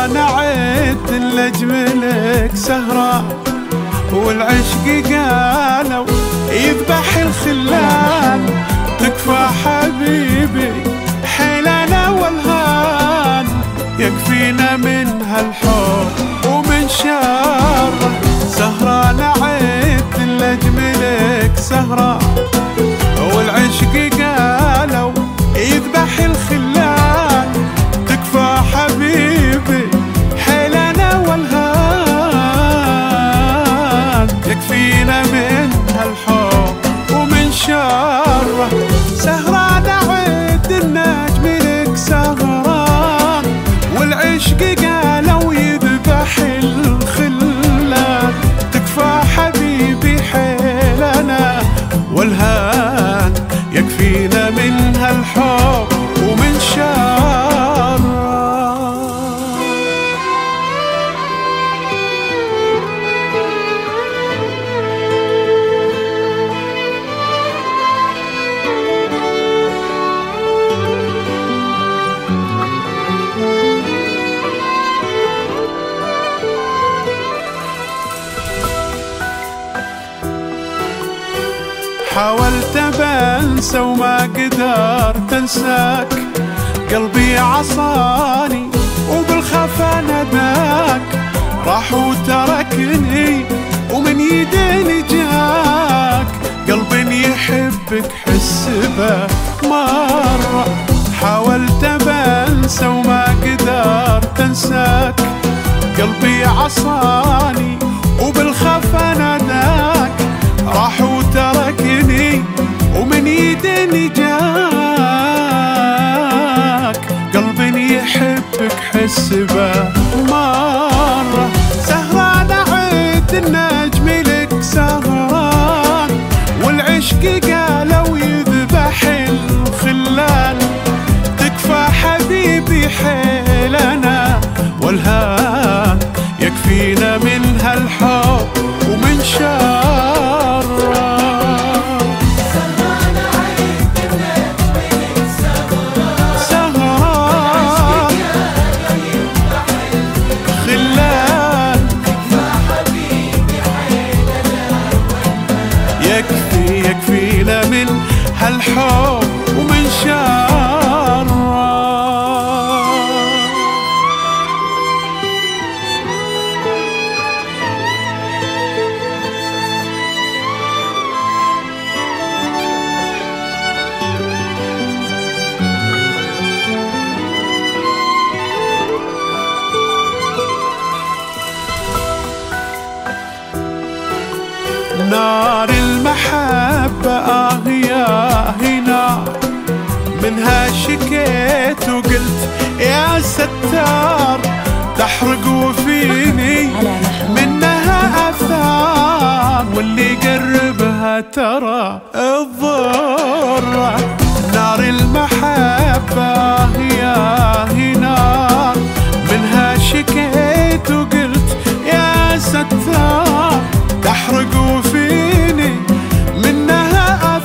سهران عد لأجملك سهران، والعشق قالوا يذبح الخلان. تكفى حبيبي حيلنا والهان، يكفينا من هالحب ومن شره. سهران عد لأجملك سهران، والعشق قالوا يذبح الخلان. تكفى حبيبي حيلنا والهان، يكفينا من هالحب ومن شره. سهران عد النجم لك سهران، والعشق قالوا يذبح الخلان. تكفى حبيبي حيلنا والهان، يكفينا من هالحب ومن شره. حاولت بنسى وما قدرت انساك، قلبي عصاني وبالخفا نداك. راح وتركني ومن يديني جاك، قلب يحبك حس به مرة. حاولت بنسى وما قدرت انساك، قلبي عصاني وبالخفا نداك. راح وتركني ومن يدني جاك، قلب يحبك حس به مرة. سهران عد النجم لك سهران، والعشق قالوا يذبح الخلان. تكفى حبيبي حيلنا والهان، يكفينا من هالحب ومن شره. يكفينا من هالحب ومن شره. نار المحبة يا هنا، منها شكيت وقلت يا ستار. تحرق وفيني منها أثار، واللي قربها ترى الضر. نار المحبة يا هنا، منها شكيت وقلت يا ستار. تحرق وفيني منها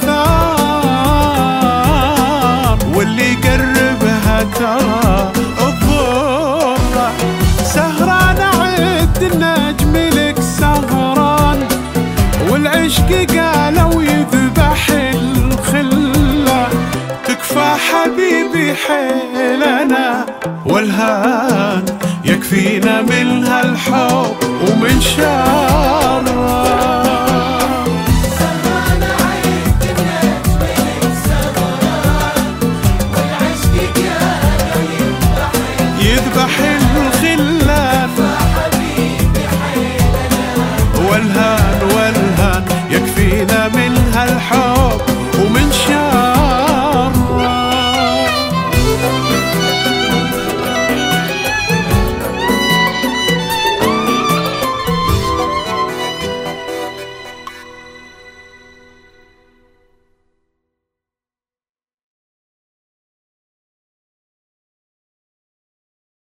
آثار، واللي قربها ترى الضر. سهران عد النجم لك سهران، والعشق قالوا يذبح الخلة. تكفى حبيبي حيلنا والهان، يكفينا من هالحب ومن شره. سهران عد النجم لك سهران، والعشق قالوا يذبح الخلان. تكفى حبيبي حيلنا والهان،